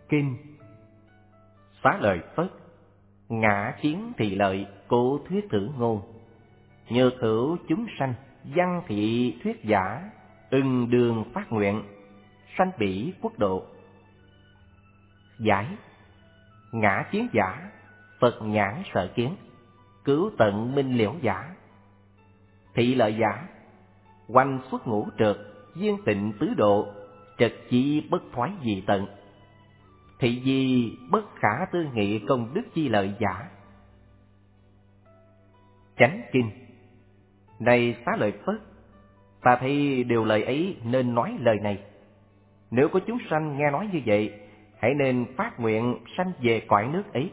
Kinh. Xá lợi Phất, ngã kiến thị lợi, cố thuyết thử ngôn. Nhược hữu chúng sanh, văn thị thuyết giả, ưng đường phát nguyện, sanh bỉ quốc độ. Giải. Ngã kiến giả, Phật nhãn sợ kiến, cứu tận minh liễu giả. Thị lợi giả, oanh xuất ngũ trượt, viên tịnh tứ độ, trật chi bất thoái dị tận. Thị di bất khả tư nghị công đức chi lợi giả. Chánh kinh. Này Xá lợi Phất, ta thấy điều lời ấy nên nói lời này. Nếu có chúng sanh nghe nói như vậy, hãy nên phát nguyện sanh về cõi nước ấy.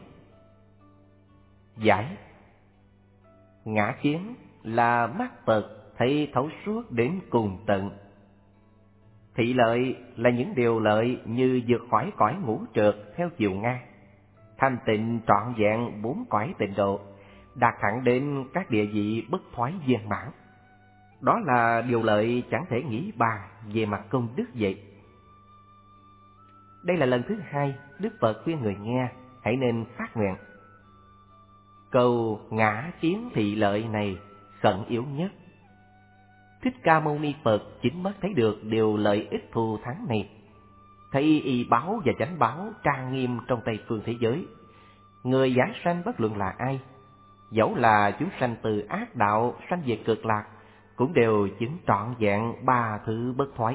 Giải. Ngã kiến là mắt Phật thấy thấu suốt đến cùng tận. Thị lợi là những điều lợi như vượt khỏi cõi ngũ trượt theo chiều ngang, thanh tịnh trọn vẹn 4 cõi tịnh độ, đạt hẳn đến các địa vị bất thoái viên mãn. Đó là điều lợi chẳng thể nghĩ bàn về mặt công đức vậy. Đây là lần thứ 2 Đức Phật khuyên người nghe hãy nên phát nguyện. Câu ngã kiến thị lợi này khẩn yếu nhất. Thích Ca Mâu Ni Phật chính mắt thấy được điều lợi ích thù thắng này, thấy y báo và chánh báo trang nghiêm trong Tây phương thế giới. Người giảng sanh bất luận là ai, dẫu là chúng sanh từ ác đạo sanh về cực lạc, cũng đều chứng trọn vẹn 3 thứ bất thoái.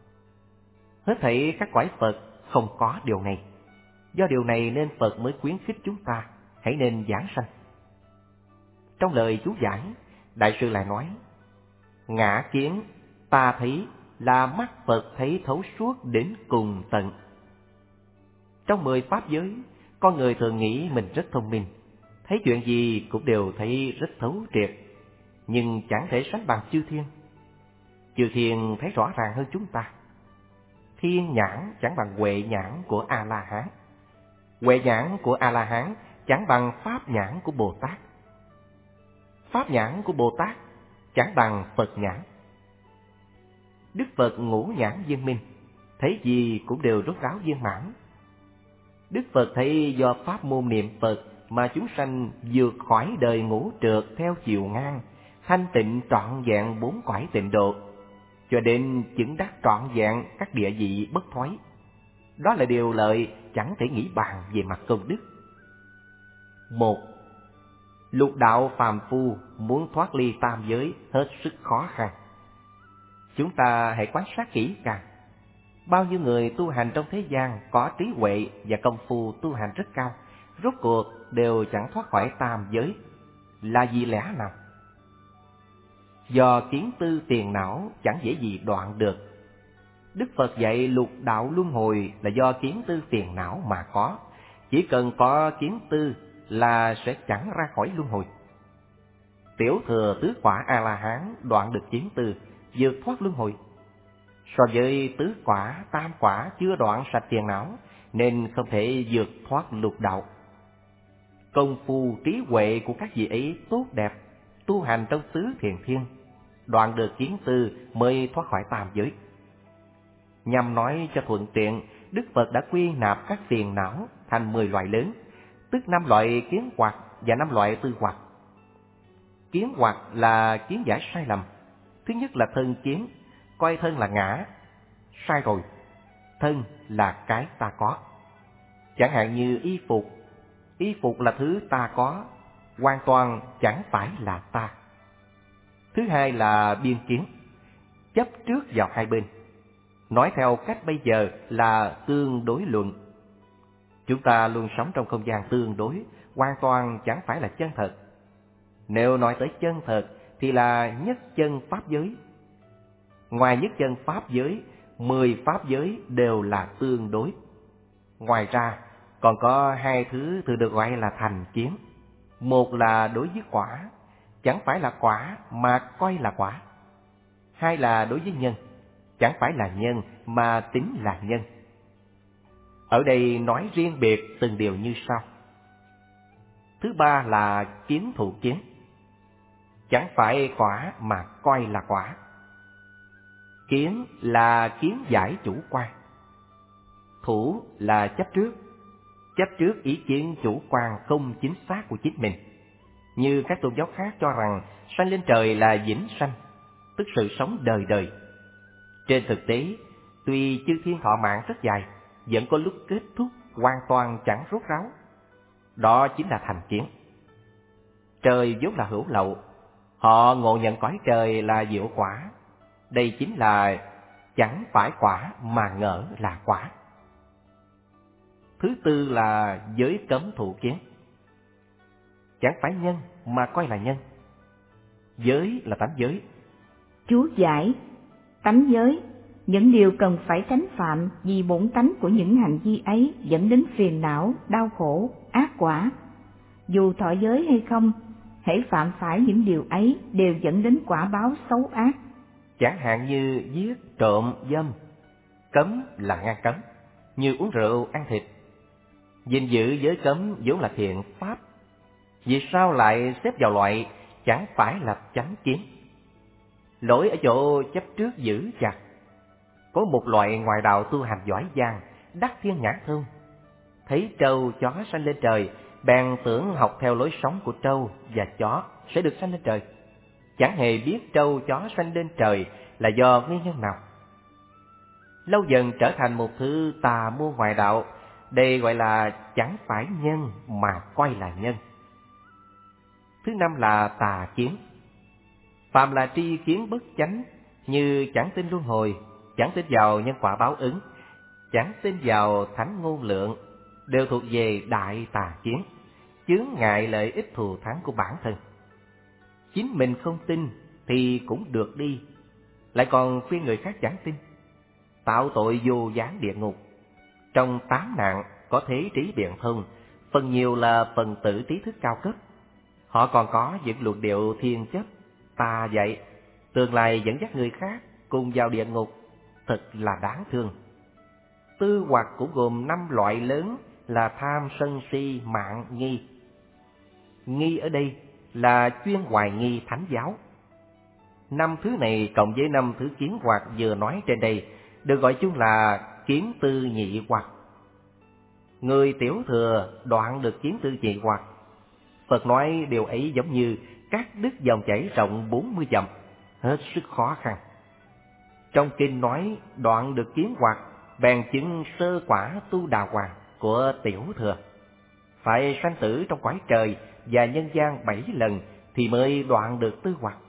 Hết thảy các cõi Phật không có điều này. Do điều này nên Phật mới khuyến khích chúng ta hãy nên giảng sanh. Trong lời chú giải, Đại sư lại nói: ngã kiến ta thấy là mắt Phật thấy thấu suốt đến cùng tận. Trong 10 pháp giới, con người thường nghĩ mình rất thông minh, thấy chuyện gì cũng đều thấy rất thấu triệt, nhưng chẳng thể sánh bằng chư thiên. Chư thiên thấy rõ ràng hơn chúng ta. Thiên nhãn chẳng bằng huệ nhãn của A-la-hán. Huệ nhãn của A-la-hán chẳng bằng pháp nhãn của Bồ Tát. Pháp nhãn của Bồ Tát chẳng bằng Phật nhãn. Đức Phật ngũ nhãn viên minh, thấy gì cũng đều rốt ráo viên mãn. Đức Phật thấy do pháp môn niệm Phật mà chúng sanh vượt khỏi đời ngũ trượt theo chiều ngang, thanh tịnh trọn vẹn 4 cõi tịnh độ, cho đến chứng đắc trọn vẹn các địa vị bất thoái. Đó là điều lợi chẳng thể nghĩ bàn về mặt công đức. 1. Lục đạo phàm phu muốn thoát ly tam giới hết sức khó khăn. Chúng ta hãy quan sát kỹ càng. Bao nhiêu người tu hành trong thế gian có trí huệ và công phu tu hành rất cao, rốt cuộc đều chẳng thoát khỏi tam giới. Là vì lẽ nào? Do kiến tư tiền não chẳng dễ gì đoạn được. Đức Phật dạy lục đạo luân hồi là do kiến tư phiền não mà có. Chỉ cần có kiến tư là sẽ chẳng ra khỏi luân hồi. Tiểu thừa tứ quả A-la-hán đoạn được kiến tư, vượt thoát luân hồi. So với tứ quả, tam quả chưa đoạn sạch phiền não, nên không thể vượt thoát lục đạo. Công phu trí huệ của các vị ấy tốt đẹp, tu hành trong tứ thiền thiên, đoạn được kiến tư mới thoát khỏi tam giới. Nhằm nói cho thuận tiện, Đức Phật đã quy nạp các phiền não thành 10 loại lớn, tức 5 loại kiến hoặc và 5 loại tư hoặc. Kiến hoặc là kiến giải sai lầm. Thứ nhất là thân kiến, coi thân là ngã. Sai rồi, thân là cái ta có. Chẳng hạn như y phục là thứ ta có, hoàn toàn chẳng phải là ta. Thứ hai là biên kiến, chấp trước vào hai bên. Nói theo cách bây giờ là tương đối luận. Chúng ta luôn sống trong không gian tương đối, hoàn toàn chẳng phải là chân thật. Nếu nói tới chân thật thì là nhất chân pháp giới. Ngoài nhất chân pháp giới, 10 pháp giới đều là tương đối. Ngoài ra còn có 2 thứ thường được gọi là thành kiến. Một là đối với quả, chẳng phải là quả mà coi là quả. Hai là đối với nhân, chẳng phải là nhân mà tính là nhân. Ở đây nói riêng biệt từng điều như sau. Thứ ba là kiến thụ kiến, chẳng phải quả mà coi là quả. Kiến là kiến giải chủ quan. Thủ là chấp trước ý kiến chủ quan không chính xác của chính mình. Như các tôn giáo khác cho rằng sanh lên trời là vĩnh sanh, tức sự sống đời đời. Trên thực tế, tuy chư thiên thọ mạng rất dài, vẫn có lúc kết thúc hoàn toàn chẳng rốt ráo. Đó chính là thành kiến. Trời vốn là hữu lậu, họ ngộ nhận cõi trời là diệu quả. Đây chính là chẳng phải quả mà ngỡ là quả. Thứ tư là giới cấm thụ kiến. Chẳng phải nhân mà coi là nhân. Giới là tánh giới. Chú giải: tánh giới, những điều cần phải tránh phạm vì bổn tánh của những hành vi ấy dẫn đến phiền não, đau khổ, ác quả. Dù thọ giới hay không, hễ phạm phải những điều ấy đều dẫn đến quả báo xấu ác. Chẳng hạn như giết, trộm, dâm. Cấm là ngăn cấm, như uống rượu, ăn thịt. Gìn giữ giới cấm vốn là thiện pháp, vì sao lại xếp vào loại chẳng phải là chánh kiến? Lỗi ở chỗ chấp trước giữ chặt. Có một loại ngoại đạo tu hành giỏi giang, đắc thiên nhãn thông, thấy trâu chó sanh lên trời, bèn tưởng học theo lối sống của trâu và chó sẽ được sanh lên trời, chẳng hề biết trâu chó sanh lên trời là do nguyên nhân nào. Lâu dần trở thành một thứ tà môn ngoại đạo. Đây gọi là chẳng phải nhân mà coi là nhân. Thứ năm là tà kiến. Phàm là tri kiến bất chánh, như chẳng tin luân hồi, chẳng tin vào nhân quả báo ứng, chẳng tin vào thánh ngôn lượng, đều thuộc về đại tà kiến, chướng ngại lợi ích thù thắng của bản thân. Chính mình không tin thì cũng được đi, lại còn khuyên người khác chẳng tin, tạo tội vô gián địa ngục. Trong 8 nạn có thế trí biện thông, phần nhiều là phần tử trí thức cao cấp. Họ còn có những luận điệu thiên chấp, tà dạy, tương lai dẫn dắt người khác cùng vào địa ngục, thật là đáng thương. Tư hoặc cũng gồm 5 loại lớn là tham, sân, si, mạn, nghi. Nghi ở đây là chuyên hoài nghi thánh giáo. 5 thứ này cộng với 5 thứ kiến hoặc vừa nói trên đây được gọi chung là kiến tư nhị hoặc. Người tiểu thừa đoạn được kiến tư nhị hoặc. Phật nói điều ấy giống như cắt đứt dòng chảy rộng 40 dặm, hết sức khó khăn. Trong kinh nói đoạn được kiến hoặc, bèn chứng sơ quả tu đà hoàng của tiểu thừa. Phải sanh tử trong cõi trời và nhân gian 7 lần thì mới đoạn được tư hoặc.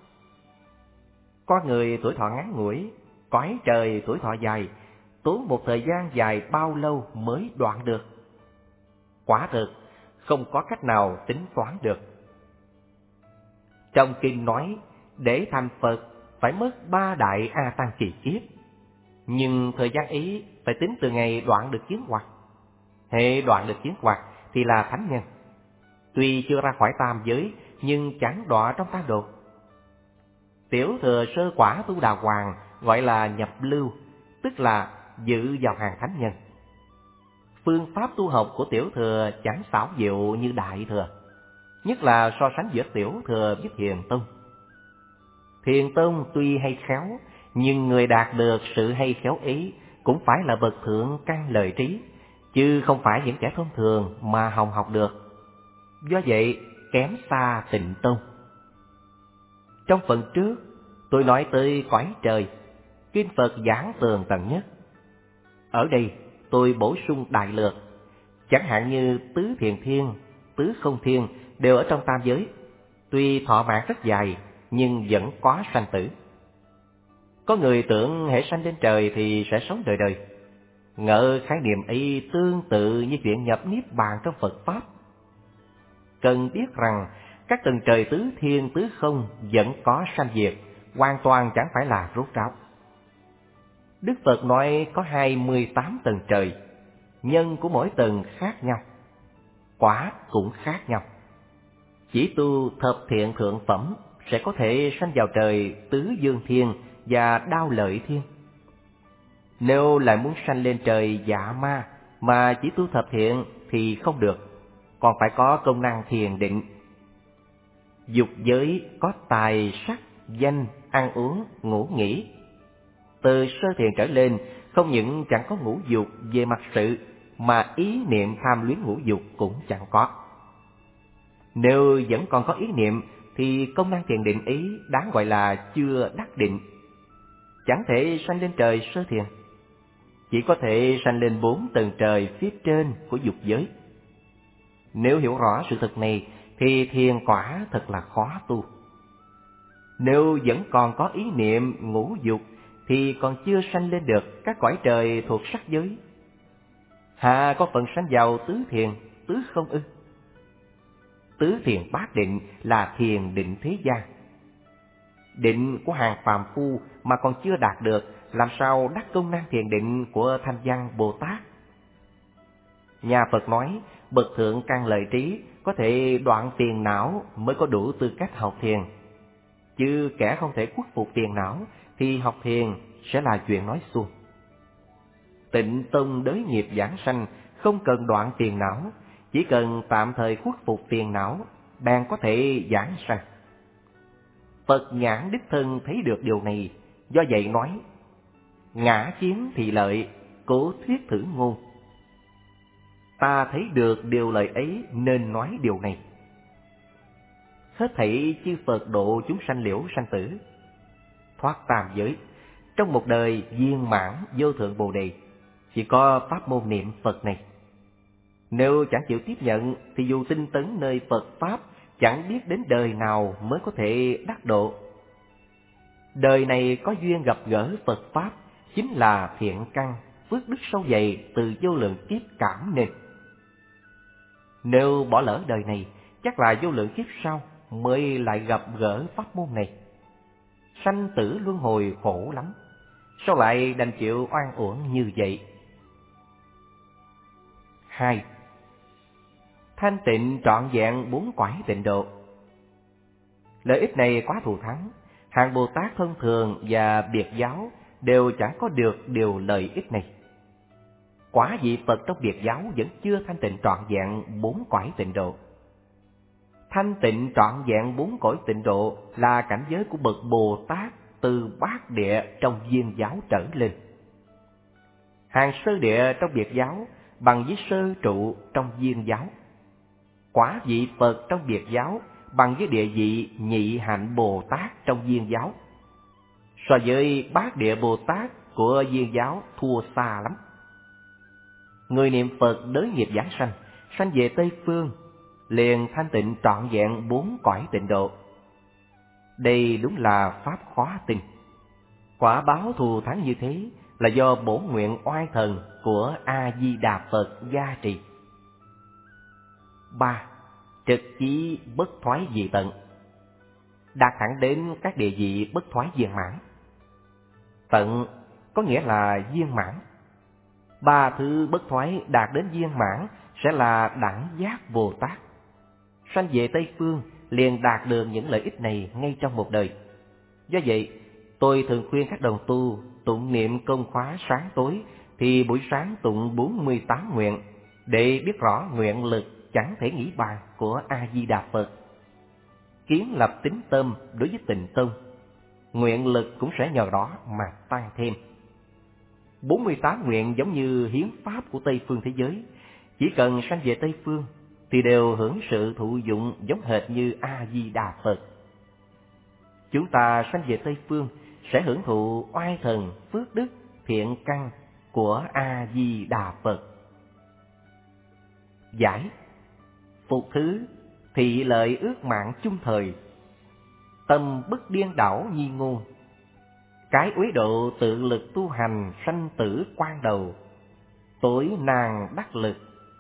Có người tuổi thọ ngắn ngủi, cõi trời tuổi thọ dài, tốn một thời gian dài bao lâu mới đoạn được. Quả thực không có cách nào tính toán được. Trong kinh nói để thành Phật phải mất 3 đại A Tăng kỳ kiếp, nhưng thời gian ấy phải tính từ ngày đoạn được kiến hoặc. Hệ đoạn được kiến hoặc thì là thánh nhân, tuy chưa ra khỏi tam giới nhưng chẳng đọa trong tam đồ. Tiểu thừa sơ quả tu đà hoàng gọi là nhập lưu, tức là dự vào hàng thánh nhân. Phương pháp tu học của tiểu thừa chẳng xảo diệu như đại thừa, nhất là so sánh giữa tiểu thừa với Thiền tông. Thiền tông tuy hay khéo, nhưng người đạt được sự hay khéo ấy cũng phải là bậc thượng căn lời trí, chứ không phải những kẻ thông thường mà hòng học được. Do vậy kém xa Tịnh tông. Trong phần trước tôi nói tới cõi trời, kinh Phật giảng tường tận nhất. Ở đây tôi bổ sung đại lược, chẳng hạn như tứ thiền thiên, tứ không thiên đều ở trong tam giới, tuy thọ mạng rất dài nhưng vẫn có sanh tử. Có người tưởng hễ sanh lên trời thì sẽ sống đời đời, ngỡ khái niệm ấy tương tự như chuyện nhập niết bàn trong Phật pháp. Cần biết rằng các tầng trời tứ thiên tứ không vẫn có sanh diệt, hoàn toàn chẳng phải là rốt ráo. Đức Phật nói có 28 tầng trời, nhân của mỗi tầng khác nhau, quả cũng khác nhau. Chỉ tu thập thiện thượng phẩm sẽ có thể sanh vào trời tứ dương thiên và đao lợi thiên. Nếu lại muốn sanh lên trời dạ ma mà chỉ tu thập thiện thì không được, còn phải có công năng thiền định. Dục giới có tài, sắc, danh, ăn uống, ngủ nghỉ. Từ sơ thiền trở lên Không những chẳng có ngũ dục về mặt sự, mà ý niệm tham luyến ngũ dục cũng chẳng có. Nếu vẫn còn có ý niệm thì công năng thiền định ấy đáng gọi là chưa đắc định, chẳng thể sanh lên trời sơ thiền, chỉ có thể sanh lên 4 tầng trời phía trên của dục giới. Nếu hiểu rõ sự thật này thì thiền quả thật là khó tu. Nếu vẫn còn có ý niệm ngũ dục thì còn chưa sanh lên được các cõi trời thuộc sắc giới. Hà có phần sanh vào tứ thiền, tứ không ư? Tứ thiền bát định là thiền định thế gian. Định của hàng phàm phu mà còn chưa đạt được, làm sao đắc công năng thiền định của Thanh Văn Bồ Tát? Nhà Phật nói, bậc thượng căn lợi trí có thể đoạn phiền não mới có đủ tư cách học thiền. Chứ kẻ không thể khuất phục phiền não thì học thiền sẽ là chuyện nói suông. Tịnh tông đới nghiệp giảng sanh không cần đoạn phiền não, chỉ cần tạm thời khuất phục phiền não, bèn có thể giảng sanh. Phật nhãn đích thân thấy được điều này, do vậy nói: ngã kiến thị lợi, cố thuyết thử ngôn. Ta thấy được điều lợi ấy nên nói điều này. Hết thảy chư Phật độ chúng sanh liễu sanh tử, thoát tam giới, trong một đời viên mãn vô thượng Bồ Đề, chỉ có pháp môn niệm Phật này. Nếu chẳng chịu tiếp nhận thì dù tinh tấn nơi Phật Pháp, chẳng biết đến đời nào mới có thể đắc độ. Đời này có duyên gặp gỡ Phật Pháp chính là thiện căn, phước đức sâu dày từ vô lượng kiếp cảm nên. Nếu bỏ lỡ đời này, chắc là vô lượng kiếp sau mới lại gặp gỡ pháp môn này. Sanh tử luân hồi khổ lắm, sao lại đành chịu oan uổng như vậy? 2. Thanh tịnh trọn vẹn 4 cõi tịnh độ. Lợi ích này quá thù thắng, hàng Bồ Tát thông thường và biệt giáo đều chẳng có được điều lợi ích này. Quả vị Phật trong biệt giáo vẫn chưa thanh tịnh trọn vẹn 4 cõi tịnh độ. Thanh tịnh trọn vẹn 4 cõi tịnh độ là cảnh giới của bậc Bồ Tát từ bát địa trong viên giáo trở lên. Hàng sơ địa trong biệt giáo bằng với sơ trụ trong viên giáo. Quả vị Phật trong biệt giáo bằng với địa vị nhị hạnh Bồ Tát trong viên giáo. So với bát địa Bồ Tát của viên giáo thua xa lắm. Người niệm Phật đới nghiệp giảng sanh, sanh về Tây Phương, liền thanh tịnh trọn vẹn 4 cõi tịnh độ. Đây đúng là pháp khó tin. Quả báo thù thắng như thế là do bổn nguyện oai thần của A Di Đà Phật gia trì. 3. Trực chí bất thoái dị tận, đạt thẳng đến các địa vị bất thoái viên mãn. Tận có nghĩa là viên mãn. 3 thứ bất thoái đạt đến viên mãn sẽ là đẳng giác Bồ Tát. Sanh về Tây Phương liền đạt được những lợi ích này ngay trong một đời. Do vậy, tôi thường khuyên các đồng tu tụng niệm công khóa sáng tối thì buổi sáng tụng 48 nguyện để biết rõ nguyện lực chẳng thể nghĩ bàn của A Di Đà Phật. Kiến lập tín tâm đối với Tịnh Tông, nguyện lực cũng sẽ nhờ đó mà tăng thêm. 48 nguyện giống như hiến pháp của Tây Phương thế giới, chỉ cần sanh về Tây Phương thì đều hưởng sự thụ dụng giống hệt như A Di Đà Phật. Chúng ta sanh về Tây Phương sẽ hưởng thụ oai thần, phước đức, thiện căn của A Di Đà Phật. Giải: phục thứ, thị lợi ước mạng chung thời, tâm bất điên đảo nhi ngôn, cái uế độ tự lực tu hành sanh tử quan đầu, tối nàng đắc lực.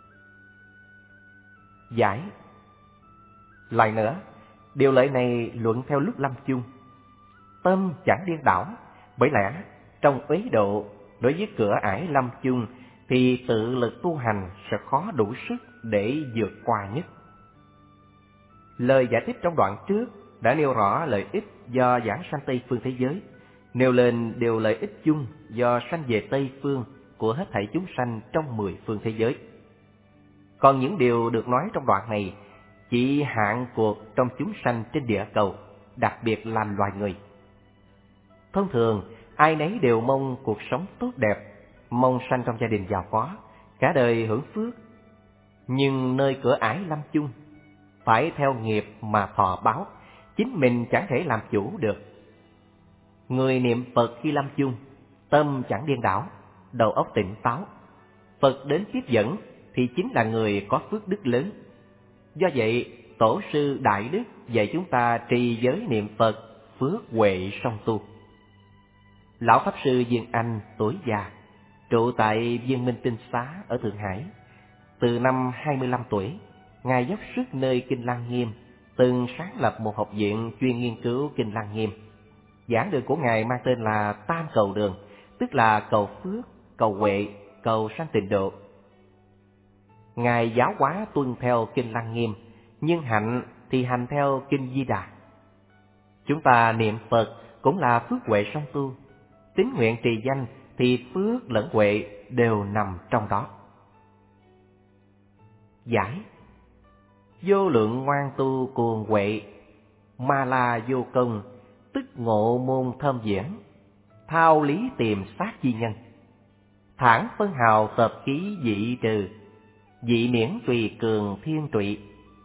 Giải: lại nữa, điều lợi này luận theo lúc lâm chung. Tâm chẳng điên đảo, bởi lẽ trong uế độ đối với cửa ải lâm chung thì tự lực tu hành sẽ khó đủ sức để vượt qua nhất. Lời giải thích trong đoạn trước đã nêu rõ lợi ích do giảng sanh Tây Phương thế giới, nêu lên điều lợi ích chung do sanh về Tây Phương của hết thảy chúng sanh trong 10 phương thế giới. Còn những điều được nói trong đoạn này chỉ hạn cuộc trong chúng sanh trên địa cầu, đặc biệt là loài người. Thông thường, ai nấy đều mong cuộc sống tốt đẹp, mong sanh trong gia đình giàu có, cả đời hưởng phước. Nhưng nơi cửa ải lâm chung, phải theo nghiệp mà thọ báo, chính mình chẳng thể làm chủ được. Người niệm Phật khi lâm chung, tâm chẳng điên đảo, đầu óc tỉnh táo, Phật đến tiếp dẫn thì chính là người có phước đức lớn. Do vậy, Tổ sư Đại Đức dạy chúng ta trì giới niệm Phật, phước huệ song tu. Lão Pháp Sư Viên Anh tuổi già, trụ tại Viên Minh Tinh Xá ở Thượng Hải. Từ năm 25 tuổi, Ngài dốc sức nơi Kinh Lăng Nghiêm, từng sáng lập một học viện chuyên nghiên cứu Kinh Lăng Nghiêm. Giảng đường của Ngài mang tên là Tam Cầu Đường, tức là cầu phước, cầu huệ, cầu sanh tịnh độ. Ngài giáo hóa tuân theo Kinh Lăng Nghiêm, nhưng hạnh thì hành theo Kinh Di Đà. Chúng ta niệm Phật cũng là phước huệ song tu, tín nguyện trì danh thì phước lẫn huệ đều nằm trong đó. Giải: vô lượng ngoan tu cuồng huệ, ma la vô công, tức ngộ môn thâm diễn, thao lý tìm sát chi nhân, thản phân hào tập khí dị trừ, dị miễn tùy cường thiên trụy.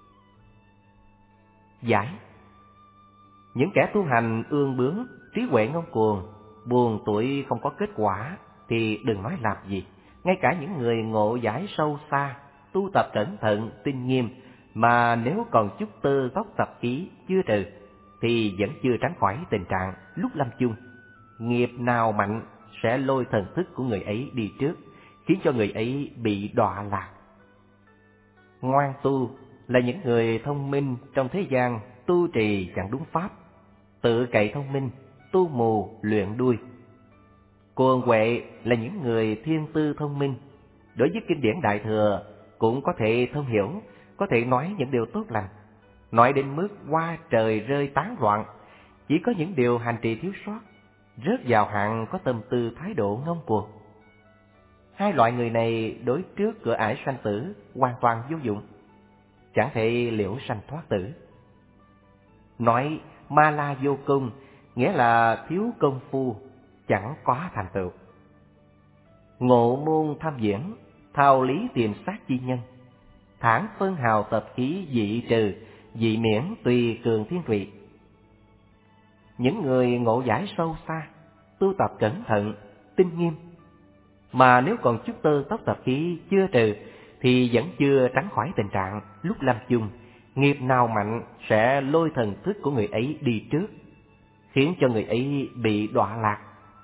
Giải: những kẻ tu hành ương bướng, trí huệ ngông cuồng, buồn tuổi không có kết quả thì đừng nói làm gì. Ngay cả những người ngộ giải sâu xa, tu tập cẩn thận, tinh nghiêm, mà nếu còn chút tơ tóc tập khí chưa trừ thì vẫn chưa tránh khỏi tình trạng lúc lâm chung. Nghiệp nào mạnh sẽ lôi thần thức của người ấy đi trước, khiến cho người ấy bị đọa lạc. Ngoan tu là những người thông minh trong thế gian tu trì chẳng đúng pháp, tự cậy thông minh, tu mù luyện đuôi. Cuồng huệ là những người thiên tư thông minh, đối với kinh điển Đại Thừa cũng có thể thông hiểu, có thể nói những điều tốt lành, nói đến mức hoa trời rơi tán loạn, chỉ có những điều hành trì thiếu sót, rớt vào hạng có tâm tư thái độ ngông cuồng. Hai loại người này đối trước cửa ải sanh tử hoàn toàn vô dụng, chẳng thể liễu sanh thoát tử. Nói ma la vô công nghĩa là thiếu công phu, chẳng có thành tựu. Ngộ môn tham diễn, thao lý tìm sát chi nhân, thản phân hào tập khí dị trừ, dị miễn tùy cường thiên trụy. Những người ngộ giải sâu xa, tu tập cẩn thận, tinh nghiêm, mà nếu còn chút tơ tóc tập khí chưa trừ thì vẫn chưa tránh khỏi tình trạng lúc lâm chung, nghiệp nào mạnh sẽ lôi thần thức của người ấy đi trước, khiến cho người ấy bị đọa lạc.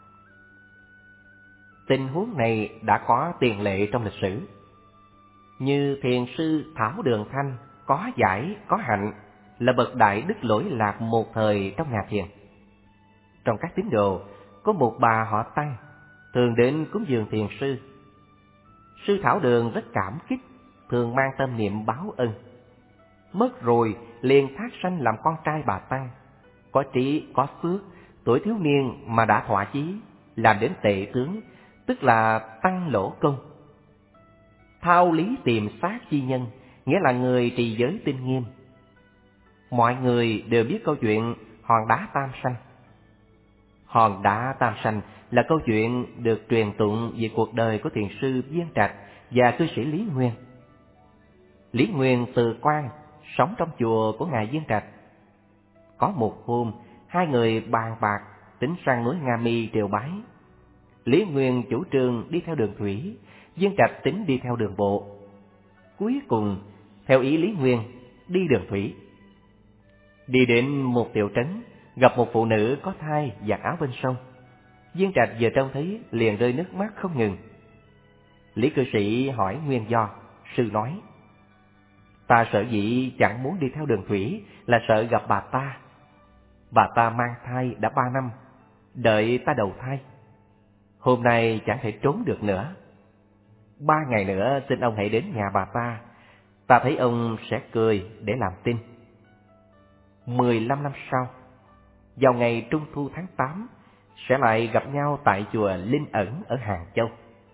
Tình huống này đã có tiền lệ trong lịch sử. Như thiền sư Thảo Đường Thanh có giải, có hạnh, là bậc đại đức lỗi lạc một thời trong nhà thiền. Trong các tín đồ, có một bà họ Tăng thường đến cúng dường thiền sư. Sư Thảo Đường rất cảm kích, thường mang tâm niệm báo ân. Mất rồi liền thác sanh làm con trai bà Tăng, có trí, có phước, tuổi thiếu niên mà đã thỏa chí, làm đến tệ tướng, tức là tăng lỗ công. Thao lý tìm sát chi nhân, nghĩa là người trì giới tinh nghiêm. Mọi người đều biết câu chuyện hòn đá tam sanh. Hòn đá tam sanh là câu chuyện được truyền tụng về cuộc đời của thiền sư Viên Trạch và cư sĩ Lý Nguyên. Lý Nguyên từ quan, sống trong chùa của ngài Viên Trạch. Có một hôm, hai người bàn bạc tính sang núi Nga Mi triều bái. Lý Nguyên chủ trương đi theo đường thủy, Viên Trạch tính đi theo đường bộ. Cuối cùng, theo ý Lý Nguyên, đi đường thủy. Đi đến một tiểu trấn, gặp một phụ nữ có thai giặt áo bên sông. Viên Trạch vừa trông thấy liền rơi nước mắt không ngừng. Lý cư sĩ hỏi nguyên do, sư nói: ta sở dĩ chẳng muốn đi theo đường thủy là sợ gặp bà ta. Bà ta mang thai đã 3 năm, đợi ta đầu thai. Hôm nay chẳng thể trốn được nữa. 3 ngày nữa xin ông hãy đến nhà bà ta thấy ông sẽ cười để làm tin. 15 năm sau, vào ngày Trung Thu tháng 8, sẽ lại gặp nhau tại chùa Linh Ẩn ở Hàng Châu.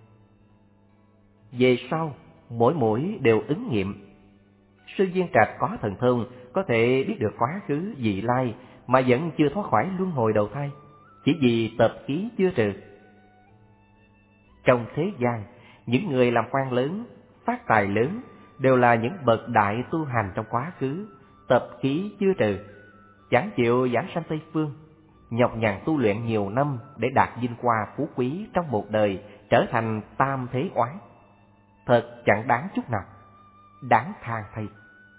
Về sau, mỗi đều ứng nghiệm. Sư Viên Trạch có thần thông, có thể biết được quá khứ vị lai mà vẫn chưa thoát khỏi luân hồi đầu thai, chỉ vì tập khí chưa trừ. Trong thế gian, những người làm quan lớn, phát tài lớn đều là những bậc đại tu hành trong quá khứ, tập khí chưa trừ, chẳng chịu giảng sanh Tây Phương, nhọc nhằn tu luyện nhiều năm để đạt vinh hoa phú quý trong một đời, trở thành tam thế oán. Thật chẳng đáng chút nào, đáng than thay.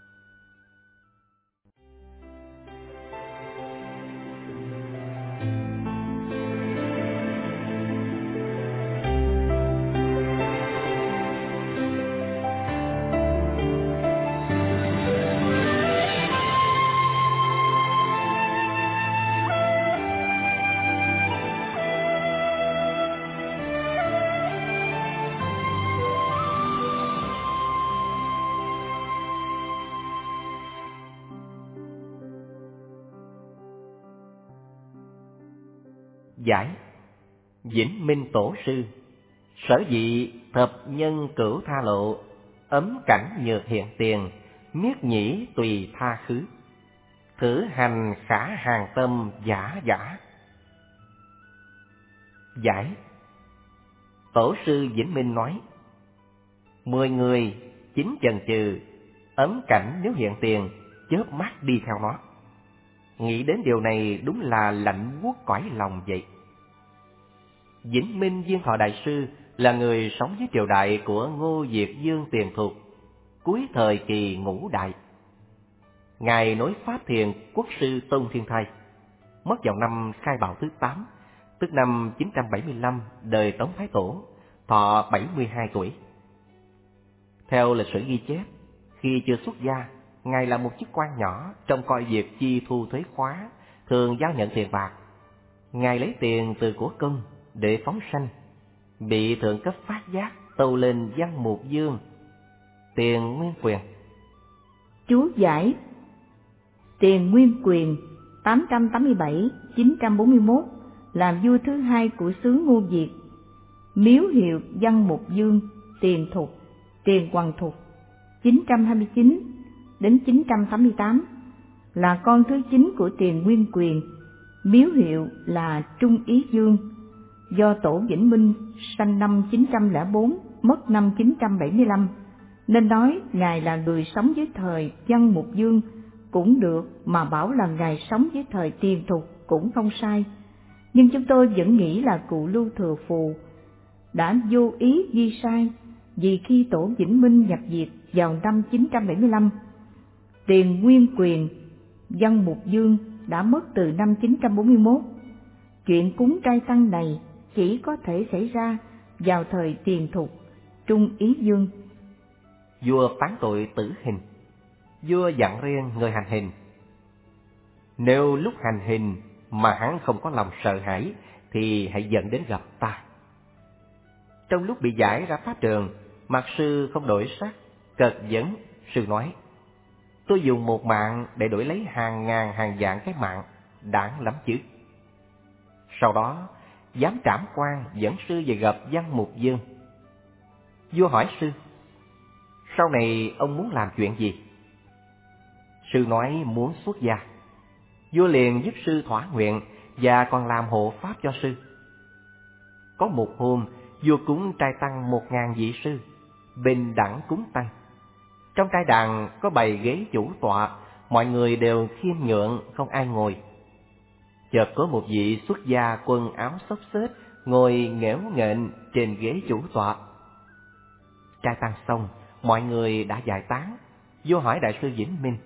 Giải: Vĩnh Minh Tổ sư, sở dĩ thập nhân cửu tha lộ, ấm cảnh nhược hiện tiền, miết nhĩ tùy tha khứ, thử hành khả hàng tâm giả giả. Giải: Tổ sư Vĩnh Minh nói, 10 người chính chần chừ, ấm cảnh nếu hiện tiền, chớp mắt đi theo nó. Nghĩ đến điều này đúng là lạnh buốt cõi lòng vậy. Vĩnh Minh Viên Thọ Đại Sư là người sống với triều đại của Ngô Diệt Dương Tiền Thục, cuối thời kỳ Ngũ Đại. Ngài nối Pháp Thiền Quốc sư Tôn Thiên Thai, mất vào năm Khai Bảo thứ 8, tức năm 975 đời Tống Thái Tổ, thọ 72 tuổi. Theo lịch sử ghi chép, khi chưa xuất gia, Ngài là một chức quan nhỏ trong coi việc chi thu thuế khóa, thường giao nhận tiền bạc. Ngài lấy tiền từ của công để phóng sanh, bị thượng cấp phát giác tâu lên Văn Mục Dương, Tiền Nguyên Quyền. Chú giải: Tiền Nguyên Quyền 887-941 làm vua thứ hai của xứ Ngô Việt, miếu hiệu Văn Mục Dương, Tiền Thục, Tiền Hoàng Thục 929 đến 988, là con thứ 9 của Tiền Nguyên Quyền, miếu hiệu là Trung Ý Dương, do Tổ Vĩnh Minh sanh năm 904, mất năm 975, nên nói Ngài là người sống dưới thời Văn Mục Dương cũng được, mà bảo là Ngài sống dưới thời Tiền Thục cũng không sai. Nhưng chúng tôi vẫn nghĩ là cụ Lưu Thừa Phù đã vô ý ghi sai, vì khi Tổ Vĩnh Minh nhập Việt vào năm 975, Tiền Nguyên Quyền, Văn Mục Dương đã mất từ năm 941. Chuyện cúng trai tăng này chỉ có thể xảy ra vào thời Tiền Thục, Trung Ý Dương. Vua phán tội tử hình. Vua dặn riêng người hành hình, nếu lúc hành hình mà hắn không có lòng sợ hãi thì hãy dẫn đến gặp ta. Trong lúc bị giải ra pháp trường, mặt sư không đổi sắc, cợt vấn. Sư nói, tôi dùng một mạng để đổi lấy hàng ngàn hàng vạn cái mạng, đáng lắm chứ. Sau đó giám trảm quan dẫn sư về gặp Văn Mục Dương. Vua hỏi sư, sau này ông muốn làm chuyện gì? Sư nói muốn xuất gia. Vua liền giúp sư thỏa nguyện và còn làm hộ pháp cho sư. Có một hôm, vua cúng trai tăng 1000 vị sư, bình đẳng cúng tăng. Trong trai đàn có bày ghế chủ tọa, mọi người đều khiêm nhượng, không ai ngồi. Chợt có một vị xuất gia quần áo xốc xếch ngồi nghễu nghện trên ghế chủ tọa. Trai tăng xong, mọi người đã giải tán. Vua hỏi Đại sư Vĩnh Minh,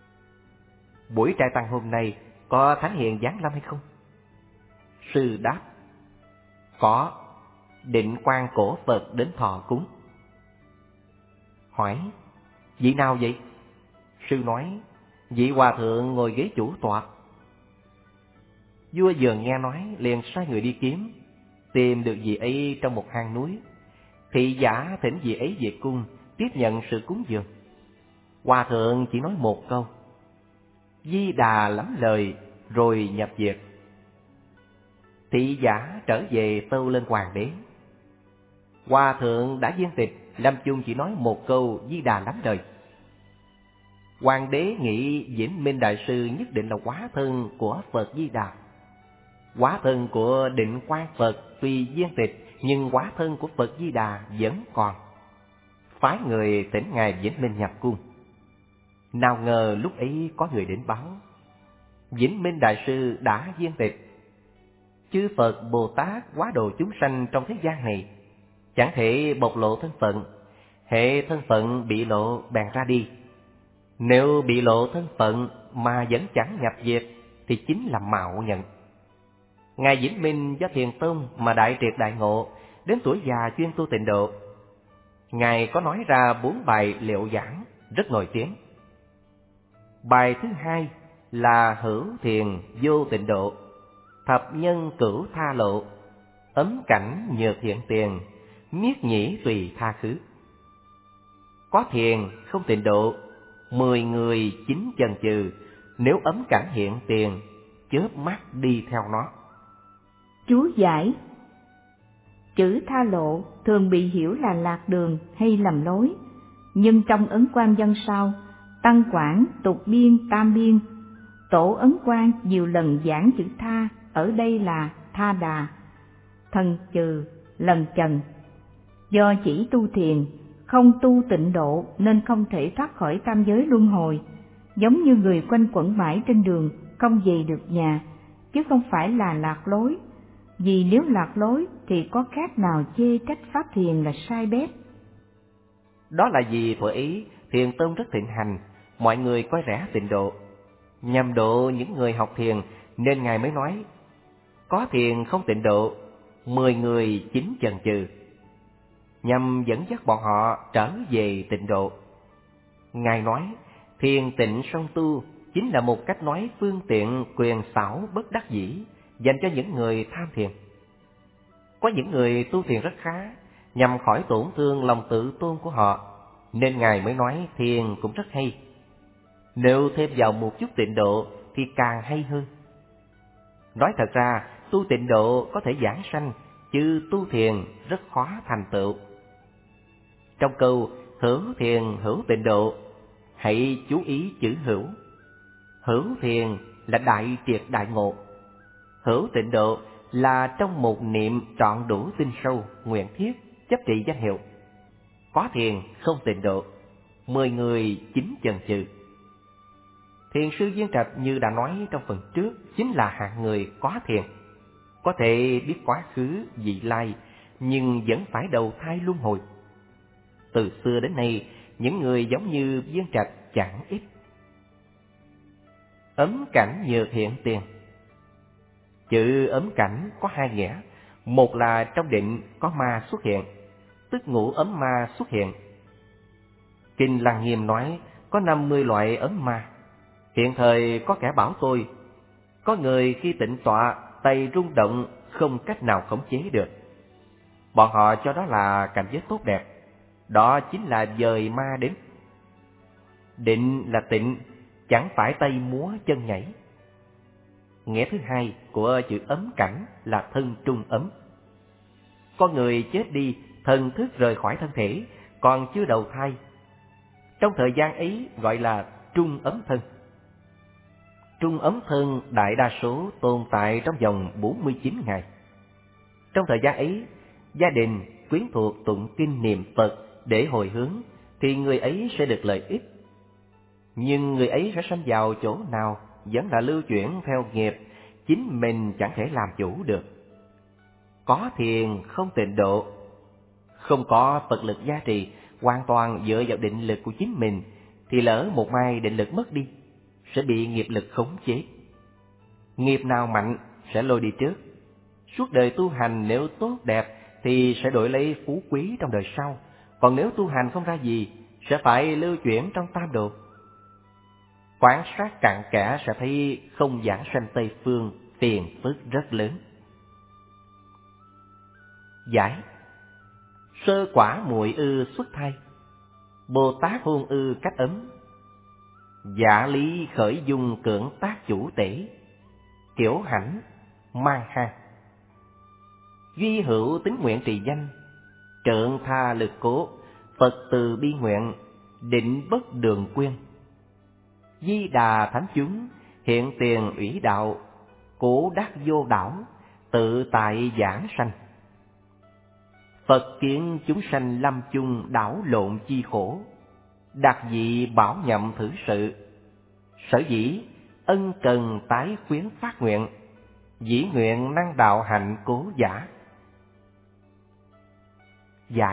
buổi trai tăng hôm nay có thánh hiền giáng lâm hay không? Sư đáp, có, Định Quang Cổ Phật đến thọ cúng. Hỏi, vị nào vậy? Sư nói, vị hòa thượng ngồi ghế chủ tọa. Vua vừa nghe nói liền sai người đi kiếm, tìm được vị ấy trong một hang núi. Thị giả thỉnh vị ấy về cung tiếp nhận sự cúng dường. Hòa thượng chỉ nói một câu, Di Đà lắm lời, rồi nhập diệt. Thị giả trở về tâu lên hoàng đế. Hòa thượng đã viên tịch, lâm chung chỉ nói một câu Di Đà lắm lời. Hoàng đế nghĩ Vĩnh Minh Đại sư nhất định là hóa thân của Phật Di Đà. Hóa thân của Định Quang Phật tuy viên tịch nhưng hóa thân của Phật Di Đà vẫn còn. Phái người thỉnh Ngài Vĩnh Minh nhập cung. Nào ngờ lúc ấy có người đến báo, Vĩnh Minh Đại Sư đã viên tịch. Chư Phật Bồ Tát hóa độ chúng sanh trong thế gian này, chẳng thể bộc lộ thân phận. Hệ thân phận bị lộ bèn ra đi. Nếu bị lộ thân phận mà vẫn chẳng nhập diệt thì chính là mạo nhận. Ngài Vĩnh Minh do Thiền Tông mà đại triệt đại ngộ, đến tuổi già chuyên tu tịnh độ. Ngài có nói ra 4 bài liệu giảng rất nổi tiếng. Bài thứ 2 là hữu thiền vô tịnh độ, thập nhân cửu tha lộ, ấm cảnh nhược hiện tiền, miết nhĩ tùy tha khứ. Có thiền không tịnh độ, 10 người chín chần chừ, nếu ấm cảnh hiện tiền, chớp mắt đi theo nó. Chú giải: chữ tha lộ thường bị hiểu là lạc đường hay lầm lối, nhưng trong Ấn Quan văn sau, Tăng Quảng, Tục Biên, Tam Biên, Tổ Ấn Quan nhiều lần giảng chữ tha, ở đây là tha đà, thần trừ, lần trần. Do chỉ tu thiền, không tu tịnh độ nên không thể thoát khỏi tam giới luân hồi, giống như người quanh quẩn mãi trên đường, không về được nhà, chứ không phải là lạc lối. Vì nếu lạc lối thì có khác nào chê trách pháp thiền là sai bét. Đó là vì thuở ấy Thiền Tông rất thịnh hành, mọi người coi rẻ tịnh độ. Nhằm độ những người học thiền nên Ngài mới nói, có thiền không tịnh độ, 10 người chín chần chừ, nhằm dẫn dắt bọn họ trở về tịnh độ. Ngài nói, thiền tịnh song tu chính là một cách nói phương tiện quyền xảo bất đắc dĩ dành cho những người tham thiền. Có những người tu thiền rất khá, nhằm khỏi tổn thương lòng tự tôn của họ, nên Ngài mới nói thiền cũng rất hay. Nếu thêm vào một chút tịnh độ thì càng hay hơn. Nói thật ra, tu tịnh độ có thể giảng sanh, chứ tu thiền rất khó thành tựu. Trong câu hữu thiền hữu tịnh độ, hãy chú ý chữ hữu. Hữu thiền là đại triệt đại ngộ. Hữu tịnh độ là trong một niệm trọn đủ tinh sâu, nguyện thiết, chấp trị danh hiệu. Có thiền không tịnh độ, 10 người chín chần chừ. Thiền sư Viên Trạch như đã nói trong phần trước, chính là hạng người có thiền, có thể biết quá khứ, vị lai, nhưng vẫn phải đầu thai luân hồi. Từ xưa đến nay, những người giống như Viên Trạch chẳng ít. Ấm cảnh nhược hiện tiền. Chữ ấm cảnh có 2 nghĩa, một là trong định có ma xuất hiện, tức ngũ ấm ma xuất hiện. Kinh Lăng Nghiêm nói có 50 loại ấm ma. Hiện thời có kẻ bảo tôi, có người khi tịnh tọa tay rung động không cách nào khống chế được. Bọn họ cho đó là cảnh giới tốt đẹp, đó chính là dời ma đến. Định là tịnh, chẳng phải tay múa chân nhảy. Nghĩa thứ hai của chữ ấm cảnh là thân trung ấm. Con người chết đi, thần thức rời khỏi thân thể, còn chưa đầu thai. Trong thời gian ấy gọi là trung ấm thân. Trung ấm thân đại đa số tồn tại trong vòng 49 ngày. Trong thời gian ấy, gia đình, quyến thuộc tụng kinh niệm Phật để hồi hướng, thì người ấy sẽ được lợi ích. Nhưng người ấy sẽ sanh vào chỗ nào vẫn là lưu chuyển theo nghiệp, chính mình chẳng thể làm chủ được. Có thiền không tịnh độ, không có Phật lực gia trì, hoàn toàn dựa vào định lực của chính mình, thì lỡ một mai định lực mất đi, sẽ bị nghiệp lực khống chế. Nghiệp nào mạnh sẽ lôi đi trước. Suốt đời tu hành nếu tốt đẹp thì sẽ đổi lấy phú quý trong đời sau, còn nếu tu hành không ra gì, sẽ phải lưu chuyển trong tam độ. Quan sát cặn kẽ sẽ thấy không giảng sanh Tây Phương phiền phức rất lớn. Giải: sơ quả muội ư xuất thai, Bồ Tát hôn ư cách ấm, dạ lý khởi dung cưỡng tác chủ tể, kiểu hãnh mang ha. Duy hữu tính nguyện trì danh, trượng tha lực cố, Phật từ bi nguyện, định bất đường quyên. Di Đà thánh chúng, hiện tiền ủy đạo, cố đắc vô đảo, tự tại giảng sanh. Phật kiến chúng sanh lâm chung đảo lộn chi khổ, đặc dị bảo nhậm thử sự. Sở dĩ ân cần tái khuyến phát nguyện, dĩ nguyện năng đạo hạnh cố giả. Giải: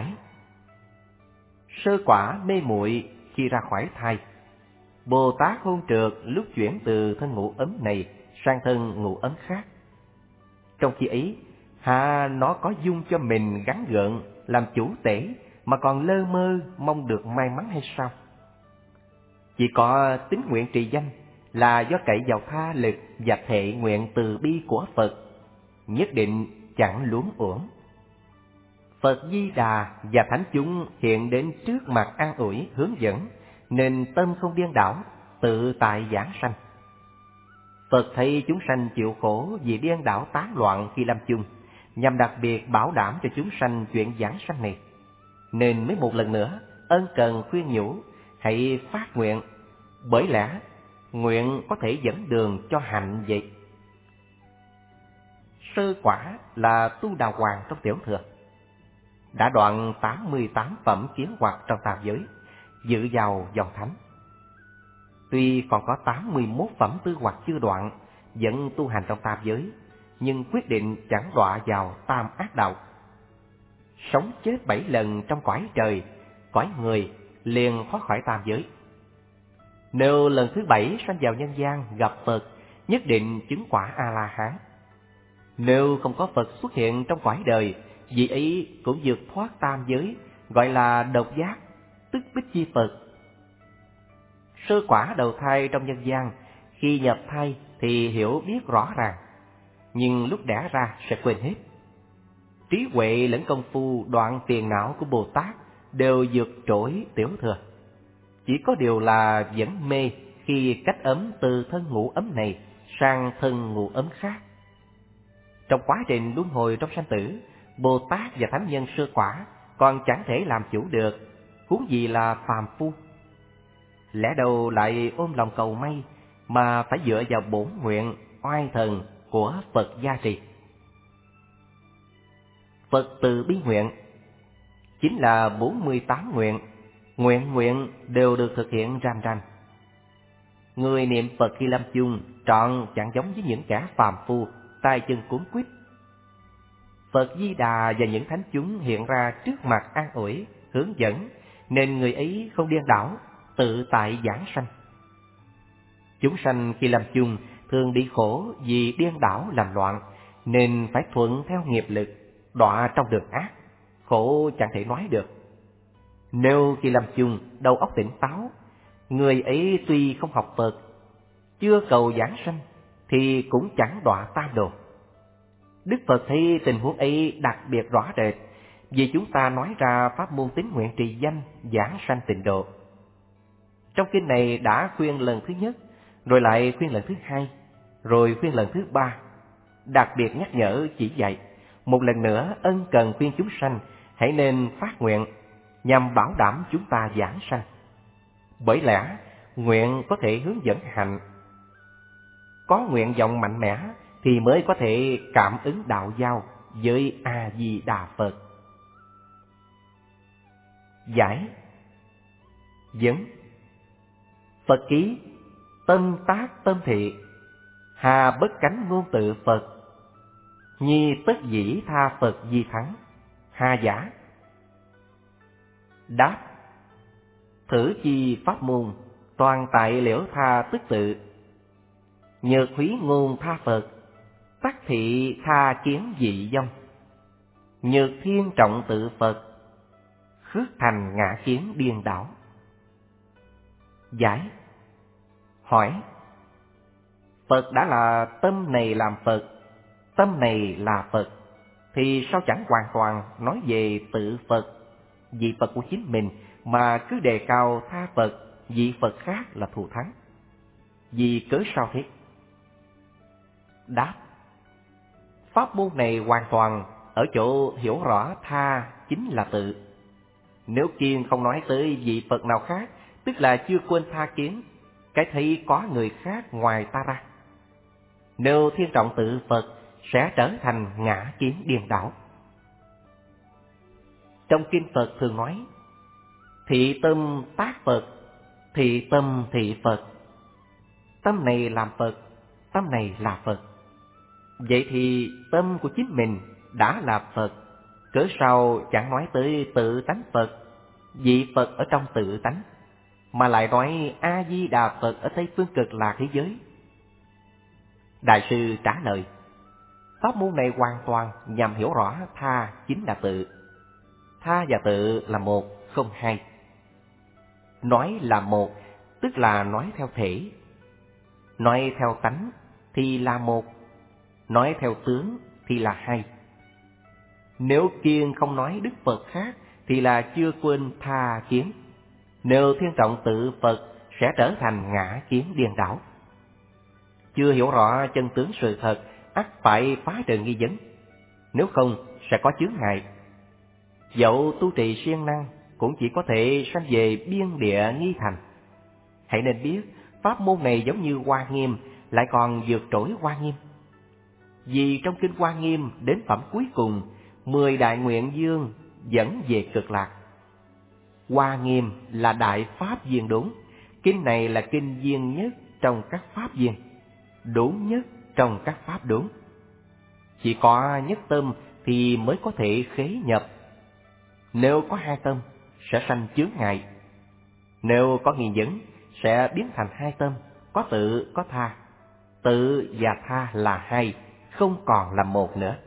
sơ quả mê muội khi ra khỏi thai, Bồ Tát hôn trượt lúc chuyển từ thân ngũ ấm này sang thân ngũ ấm khác. Trong khi ấy, hà nó có dung cho mình gắn gượng làm chủ tể mà còn lơ mơ mong được may mắn hay sao? Chỉ có tín nguyện trì danh là do cậy vào tha lực và thệ nguyện từ bi của Phật, nhất định chẳng luống uổng. Phật Di Đà và thánh chúng hiện đến trước mặt an ủi hướng dẫn, nên tâm không điên đảo, tự tại giảng sanh. Phật thấy chúng sanh chịu khổ vì điên đảo tán loạn khi lâm chung, nhằm đặc biệt bảo đảm cho chúng sanh chuyện giảng sanh này, nên mới một lần nữa ân cần khuyên nhủ hãy phát nguyện, bởi lẽ nguyện có thể dẫn đường cho hạnh vậy. Sơ quả là tu đà hoàng trong tiểu thừa, đã đoạn 88 phẩm kiến hoặc trong tam giới, dự vào dòng thánh. Tuy còn có 81 phẩm tư hoặc chưa đoạn, vẫn tu hành trong tam giới, nhưng quyết định chẳng đọa vào tam ác đạo. Sống chết 7 lần trong cõi trời, cõi người liền thoát khỏi tam giới. Nếu lần thứ 7 sanh vào nhân gian gặp Phật, nhất định chứng quả A-la-hán. Nếu không có Phật xuất hiện trong cõi đời, vì ấy cũng vượt thoát tam giới, gọi là độc giác, tức Bích Chi Phật. Sơ quả đầu thai trong nhân gian, khi nhập thai thì hiểu biết rõ ràng, nhưng lúc đẻ ra sẽ quên hết. Trí huệ lẫn công phu đoạn phiền não của Bồ Tát đều vượt trội tiểu thừa. Chỉ có điều là vẫn mê khi cách ấm từ thân ngũ ấm này sang thân ngũ ấm khác. Trong quá trình luân hồi trong sanh tử, Bồ Tát và thánh nhân sơ quả còn chẳng thể làm chủ được, huống gì là phàm phu. Lẽ đâu lại ôm lòng cầu may, mà phải dựa vào bổn nguyện oai thần của Phật gia trì. Phật từ bi nguyện chính là 48 nguyện, nguyện đều được thực hiện rành rành. Người niệm Phật khi lâm chung trọn chẳng giống với những kẻ phàm phu tay chân cuốn quýt. Phật Di Đà và những thánh chúng hiện ra trước mặt an ủi, hướng dẫn, nên người ấy không điên đảo, tự tại giảng sanh. Chúng sanh khi lâm chung thường bị khổ vì điên đảo làm loạn, nên phải thuận theo nghiệp lực, đọa trong đường ác, khổ chẳng thể nói được. Nếu khi lâm chung đầu óc tỉnh táo, người ấy tuy không học Phật, chưa cầu giảng sanh, thì cũng chẳng đọa tam đồ. Đức Phật thấy tình huống ấy đặc biệt rõ rệt, vì chúng ta nói ra pháp môn tín nguyện trì danh giảng sanh tịnh độ. Trong kinh này đã khuyên lần thứ nhất, rồi lại khuyên lần thứ hai, rồi khuyên lần thứ ba, đặc biệt nhắc nhở chỉ dạy, một lần nữa ân cần khuyên chúng sanh hãy nên phát nguyện, nhằm bảo đảm chúng ta giảng sanh. Bởi lẽ nguyện có thể hướng dẫn hạnh, có nguyện vọng mạnh mẽ thì mới có thể cảm ứng đạo giao với A Di Đà Phật. Giải: vấn Phật ký tâm tác tâm thị, hà bất cánh ngôn tự Phật, nhi tất dĩ tha Phật di thắng. Hà giả: đáp, thử chi pháp môn toàn tại liễu tha tức tự, nhược húy ngôn tha Phật, tắc thị tha kiến dị vong, nhược thiên trọng tự Phật, khước thành ngã kiến điên đảo. Giải: hỏi, Phật đã là tâm này làm Phật, tâm này là Phật, thì sao chẳng hoàn toàn nói về tự Phật, vị Phật của chính mình, mà cứ đề cao tha Phật, vị Phật khác là thù thắng? Vì cớ sao thế? Đáp, pháp môn này hoàn toàn ở chỗ hiểu rõ tha chính là tự. Nếu kiên không nói tới vị Phật nào khác, tức là chưa quên tha kiến, cái thấy có người khác ngoài ta ra. Nếu thiên trọng tự Phật sẽ trở thành ngã kiến điên đảo. Trong kinh Phật thường nói: thị tâm tác Phật, thị tâm thị Phật. Tâm này làm Phật, tâm này là Phật. Vậy thì tâm của chính mình đã là Phật, cớ sao chẳng nói tới tự tánh Phật, vị Phật ở trong tự tánh, mà lại nói A-di-đà Phật ở Tây phương Cực Lạc thế giới? Đại sư trả lời: pháp môn này hoàn toàn nhằm hiểu rõ tha chính là tự. Tha và tự là một, không hai. Nói là một, tức là nói theo thể. Nói theo tánh thì là một, nói theo tướng thì là hai. Nếu kiêng không nói đức Phật khác thì là chưa quên tha kiến. Nếu thiên trọng tự Phật sẽ trở thành ngã kiến điên đảo. Chưa hiểu rõ chân tướng sự thật, ắt phải phá trừ nghi vấn, nếu không sẽ có chướng ngại. Dẫu tu trì siêng năng cũng chỉ có thể sanh về biên địa nghi thành. Hãy nên biết pháp môn này giống như Hoa Nghiêm, lại còn vượt trội Hoa Nghiêm. Vì trong kinh Hoa Nghiêm đến phẩm cuối cùng, 10 đại nguyện dương dẫn về Cực Lạc. Hoa Nghiêm là đại pháp viên đúng. Kinh này là kinh viên nhất trong các pháp viên, đúng nhất trong các pháp đúng. Chỉ có nhất tâm thì mới có thể khế nhập. Nếu có hai tâm sẽ sanh chướng ngại. Nếu có nghi vấn sẽ biến thành hai tâm, có tự có tha. Tự và tha là hai, không còn là một nữa.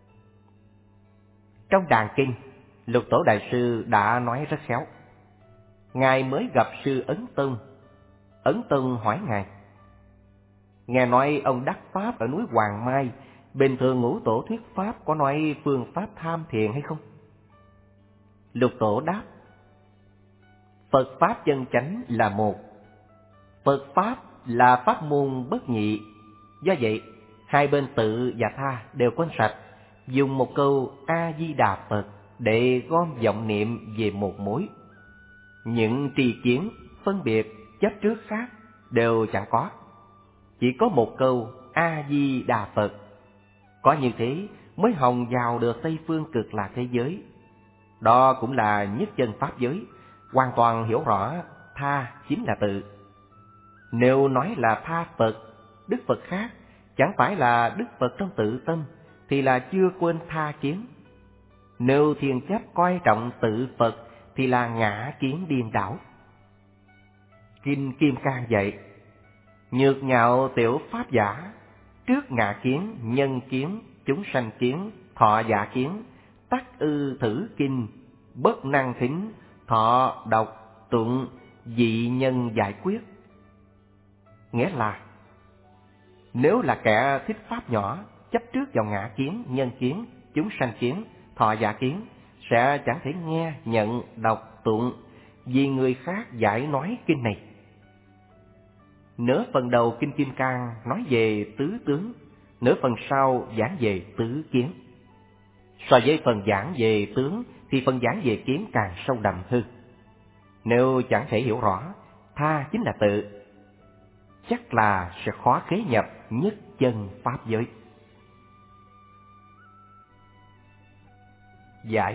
Trong Đàn Kinh, Lục Tổ Đại Sư đã nói rất khéo. Ngài mới gặp sư Ấn Tông. Ấn Tông hỏi Ngài: nghe nói ông đắc pháp ở núi Hoàng Mai, bình thường Ngũ Tổ thuyết pháp có nói phương pháp tham thiền hay không? Lục Tổ đáp: Phật pháp chân chánh là một, Phật pháp là pháp môn bất nhị. Do vậy, hai bên tự và tha đều quên sạch, dùng một câu A-di-đà Phật để gom vọng niệm về một mối. Những tri kiến, phân biệt, chấp trước khác đều chẳng có. Chỉ có một câu A-di-đà Phật. Có như thế mới hồng vào được Tây phương Cực Lạc thế giới. Đó cũng là nhất chân pháp giới, hoàn toàn hiểu rõ tha chính là tự. Nếu nói là tha Phật, đức Phật khác, chẳng phải là đức Phật trong tự tâm, thì là chưa quên tha kiến. Nếu thiền chấp coi trọng tự Phật, thì là ngã kiến điên đảo. Kinh Kim Cang dạy: nhược nhạo tiểu pháp giả, trước ngã kiến, nhân kiến, chúng sanh kiến, thọ giả kiến, tắc ư thử kinh, bất năng thính, thọ đọc tụng, dị nhân giải quyết. Nghĩa là, nếu là kẻ thích pháp nhỏ, chấp trước vào ngã kiến, nhân kiến, chúng sanh kiến, thọ giả kiến, sẽ chẳng thể nghe, nhận, đọc, tụng, vì người khác giải nói kinh này. Nửa phần đầu kinh Kim Cang nói về tứ tướng, nửa phần sau giảng về tứ kiến. So với phần giảng về tướng thì phần giảng về kiến càng sâu đậm hơn. Nếu chẳng thể hiểu rõ tha chính là tự, chắc là sẽ khó khế nhập nhất chân pháp giới. Giải: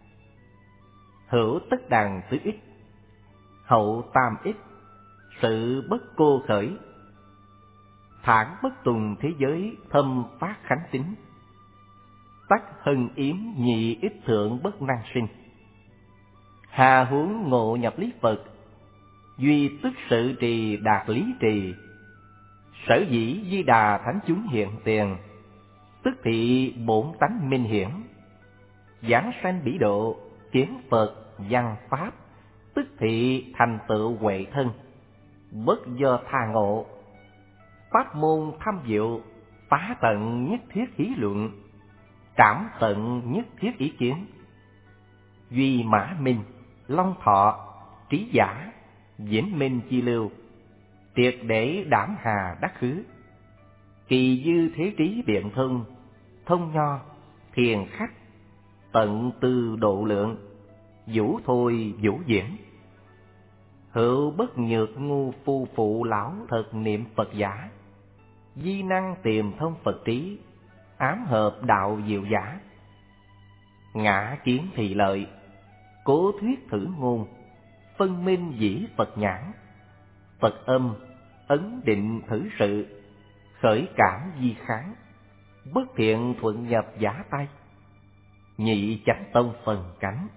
hữu tất đàn tứ ích, hậu tam ích, sự bất cô khởi, thản bất tùng thế giới, thâm phát khánh tính, tắc hân yếm nhị ích thượng bất năng sinh. Hà huống ngộ nhập lý Phật, duy tức sự trì đạt lý trì. Sở dĩ Di Đà thánh chúng hiện tiền, tức thị bổn tánh minh hiển. Giảng sanh bỉ độ, kiến Phật văn pháp, tức thị thành tựu huệ thân. Bất do tha ngộ, pháp môn thâm diệu, phá tận nhất thiết ý luận, cảm tận nhất thiết ý kiến. Duy mã minh, long thọ, trí giả, vĩnh minh chi lưu, triệt để đảm hà đắc khứ. Kỳ dư thế trí biện thông, thông nho, thiền khách, tận từ độ lượng, vũ thôi vũ diễn. Hữu bất nhược ngu phu phụ lão thật niệm Phật giả, di năng tìm thông Phật trí, ám hợp đạo diệu giả. Ngã kiến thị lợi, cố thuyết thử ngôn, phân minh dĩ Phật nhãn, Phật âm, ấn định thử sự, khởi cảm di kháng, bất thiện thuận nhập giả tay, nhị chánh tông phần cánh.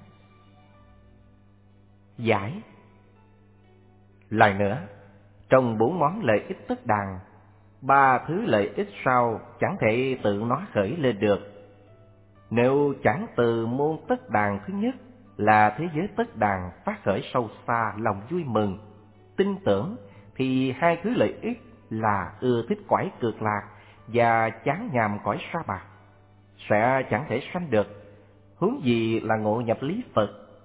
Giải. Lại nữa, trong 4 món lợi ích tất đàn, 3 thứ lợi ích sau chẳng thể tự nó khởi lên được. Nếu chẳng từ môn tất đàn thứ nhất là thế giới tất đàn phát khởi sâu xa lòng vui mừng, tin tưởng, thì 2 thứ lợi ích là ưa thích cõi cực lạc và chán nhàm cõi sa bạc sẽ chẳng thể sanh được, huống gì là ngộ nhập lý Phật.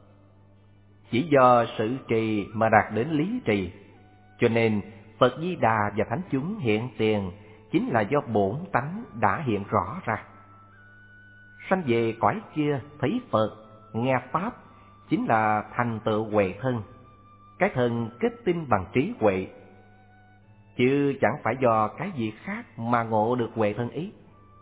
Chỉ do sự trì mà đạt đến lý trì, cho nên Phật Di Đà và thánh chúng hiện tiền chính là do bổn tánh đã hiện rõ ra. Sanh về cõi kia thấy Phật, nghe Pháp chính là thành tựu huệ thân, cái thân kết tinh bằng trí huệ, chứ chẳng phải do cái gì khác mà ngộ được huệ thân ý.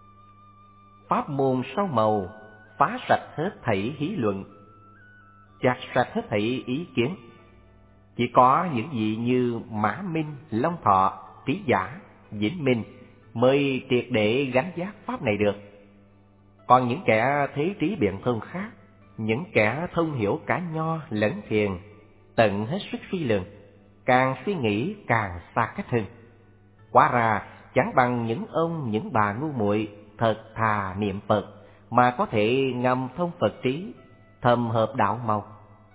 Pháp môn sáu màu phá sạch hết thảy hí luận, chặt sạch hết thảy ý kiến. Chỉ có những gì như Mã Minh, Long Thọ, Trí Giả, Vĩnh Minh mới triệt để gánh giác pháp này được. Còn những kẻ thế trí biện thông khác, những kẻ thông hiểu cả nho lẫn thiền, tận hết sức suy lường, càng suy nghĩ càng xa cách hơn. Hóa ra chẳng bằng những ông những bà ngu muội thật thà niệm Phật mà có thể ngầm thông Phật trí, thầm hợp đạo màu.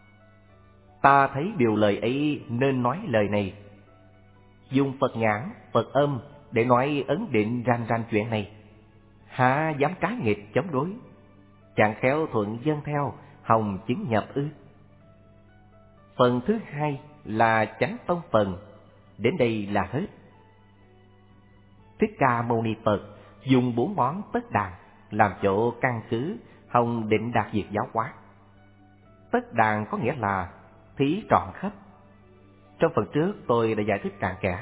Ta thấy điều lời ấy nên nói lời này. Dùng Phật nhãn, Phật âm để nói ấn định rành rành chuyện này, há dám trái nghịch chống đối, chẳng khéo thuận dân theo, hòng chứng nhập ư? Phần thứ hai là chánh tông phần, đến đây là hết. Thích Ca Mâu Ni Phật dùng 4 món tất đàn làm chỗ căn cứ, hòng định đạt diệt giáo hóa. Tất đàn có nghĩa là thí trọn khắp. Trong phần trước tôi đã giải thích cặn kẽ.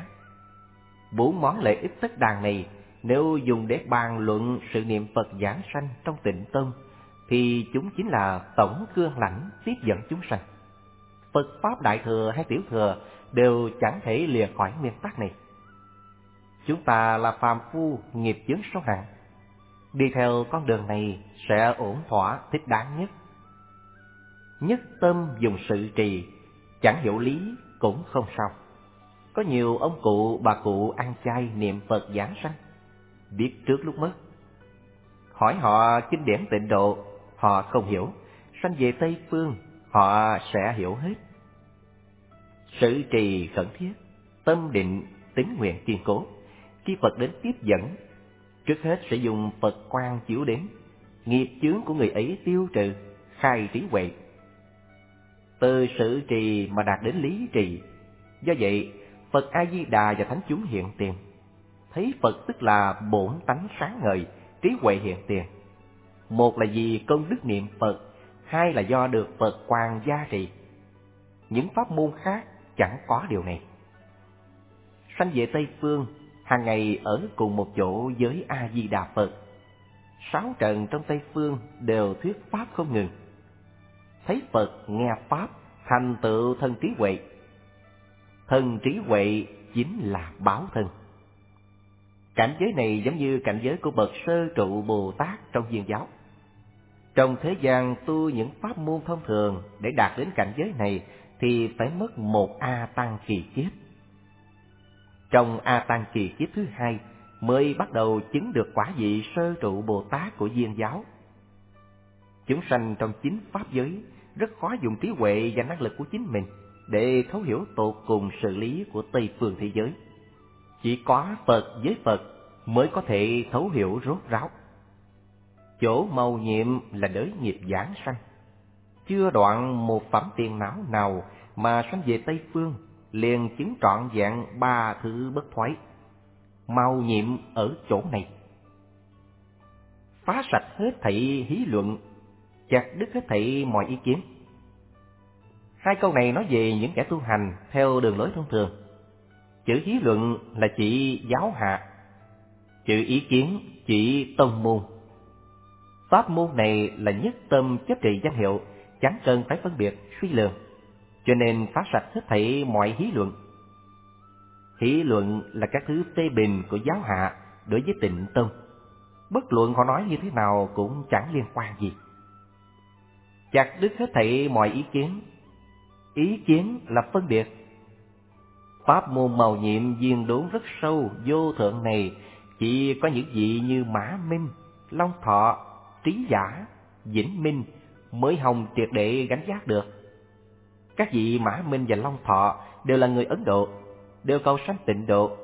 4 món lợi ích tất đàn này nếu dùng để bàn luận sự niệm Phật giảng sanh trong Tịnh Tông, thì chúng chính là tổng cương lãnh tiếp dẫn chúng sanh. Phật Pháp Đại Thừa hay Tiểu Thừa đều chẳng thể lìa khỏi nguyên tắc này. Chúng ta là phàm phu nghiệp chướng sâu nặng, đi theo con đường này sẽ ổn thỏa thích đáng nhất. Nhất tâm dùng sự trì, chẳng hiểu lý cũng không sao. Có nhiều ông cụ bà cụ ăn chay niệm Phật giảng sanh, biết trước lúc mất. Hỏi họ kinh điển Tịnh Độ, họ không hiểu, sanh về Tây Phương, họ sẽ hiểu hết. Sự trì khẩn thiết, tâm định, tín nguyện kiên cố. Khi Phật đến tiếp dẫn, trước hết sẽ dùng Phật quang chiếu đến, nghiệp chướng của người ấy tiêu trừ, khai trí huệ. Từ sự trì mà đạt đến lý trì. Do vậy, Phật A Di Đà và thánh chúng hiện tiền. Thấy Phật tức là bổn tánh sáng ngời, trí huệ hiện tiền. Một là vì công đức niệm Phật, hai là do được Phật quang gia trì. Những pháp môn khác chẳng có điều này. Sanh về Tây Phương, hàng ngày ở cùng một chỗ với A Di Đà Phật. 6 trần trong Tây Phương đều thuyết pháp không ngừng. Thấy Phật nghe pháp, thành tựu thân trí huệ. Thân trí huệ chính là báo thân. Cảnh giới này giống như cảnh giới của bậc sơ trụ Bồ Tát trong Viên giáo. Trong thế gian tu những pháp môn thông thường để đạt đến cảnh giới này thì phải mất 1 A Tăng kỳ kiếp. Trong A Tăng kỳ kiếp thứ 2 mới bắt đầu chứng được quả vị sơ trụ Bồ Tát của Viên giáo. Chúng sanh trong 9 pháp giới rất khó dùng trí huệ và năng lực của chính mình để thấu hiểu tột cùng sự lý của Tây Phương thế giới. Chỉ có Phật với Phật mới có thể thấu hiểu rốt ráo. Chỗ mầu nhiệm là đới nghiệp giảng sanh. Chưa đoạn một phẩm tiền não nào mà sanh về Tây Phương, liền chứng trọn vẹn 3 thứ bất thoái. Mầu nhiệm ở chỗ này. Phá sạch hết thảy hí luận, chặt đứt hết thảy mọi ý kiến. 2 câu này nói về những kẻ tu hành theo đường lối thông thường. Chữ hí luận là chỉ giáo hạ, chữ ý kiến chỉ tông môn. Pháp môn này là nhất tâm chấp trì danh hiệu, chẳng cần phải phân biệt, suy lường, cho nên phá sạch hết thảy mọi hí luận. Hí luận là các thứ phê bình của giáo hạ đối với Tịnh Tông. Bất luận họ nói như thế nào cũng chẳng liên quan gì. Chặt đứt hết thảy mọi ý kiến. Ý kiến là phân biệt. Pháp môn mầu nhiệm viên đốn rất sâu vô thượng này chỉ có những vị như Mã Minh, Long Thọ, Trí Giả, Vĩnh Minh mới hồng triệt để gánh vác được. Các vị Mã Minh và Long Thọ đều là người Ấn Độ, đều cầu sanh Tịnh Độ.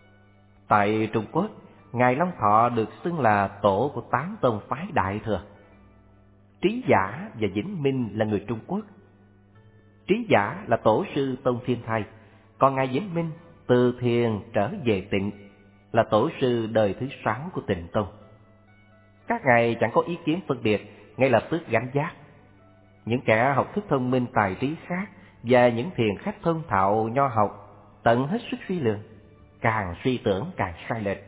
Tại Trung Quốc, Ngài Long Thọ được xưng là tổ của 8 tông phái Đại Thừa. Trí Giả và Vĩnh Minh là người Trung Quốc. Trí Giả là tổ sư Tông Thiên Thai, còn Ngài Vĩnh Minh từ Thiền trở về Tịnh là tổ sư đời thứ 6 của Tịnh Tông. Các ngài chẳng có ý kiến phân biệt, ngay lập tức gánh vác. Những kẻ học thức thông minh tài trí khác và những thiền khách thông thạo nho học tận hết sức suy lường, càng suy tưởng càng sai lệch.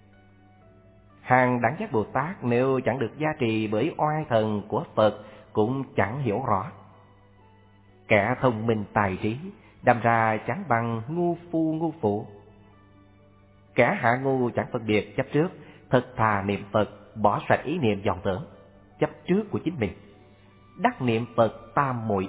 Hàng Đẳng Giác Bồ Tát nếu chẳng được gia trì bởi oai thần của Phật cũng chẳng hiểu rõ. Kẻ thông minh tài trí đâm ra chẳng bằng ngu phu ngu phụ. Kẻ hạ ngu chẳng phân biệt chấp trước, thật thà niệm Phật, bỏ sạch ý niệm vọng tưởng chấp trước của chính mình, đắc niệm Phật tam muội.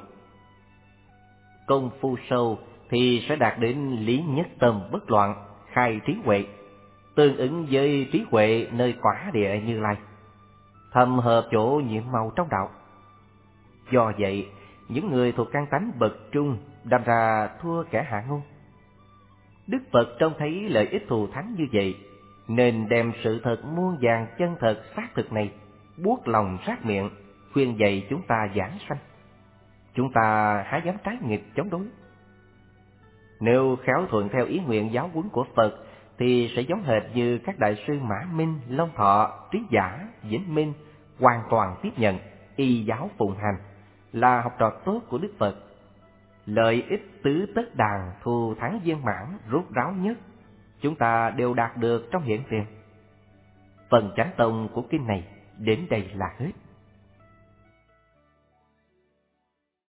Công phu sâu thì sẽ đạt đến lý nhất tâm bất loạn, khai trí huệ, tương ứng với trí huệ nơi quả địa Như Lai, thầm hợp chỗ nhiệm màu trong đạo. Do vậy, những người thuộc căn tánh bậc trung đâm ra thua kẻ hạ ngu. Đức Phật trông thấy lợi ích thù thắng như vậy, nên đem sự thật muôn vàn chân thật xác thực này buốt lòng rát miệng khuyên dạy chúng ta giảng sanh. Chúng ta há dám trái nghịch chống đối? Nếu khéo thuận theo ý nguyện giáo huấn của Phật thì sẽ giống hệt như các đại sư Mã Minh, Long Thọ, Trí Giả, Vĩnh Minh hoàn toàn tiếp nhận, y giáo phụng hành, là học trò tốt của Đức Phật. Lợi ích tứ tất đàn thù thắng viên mãn rốt ráo nhất chúng ta đều đạt được trong hiện tiền. Phần chánh tông của kinh này đến đây là hết.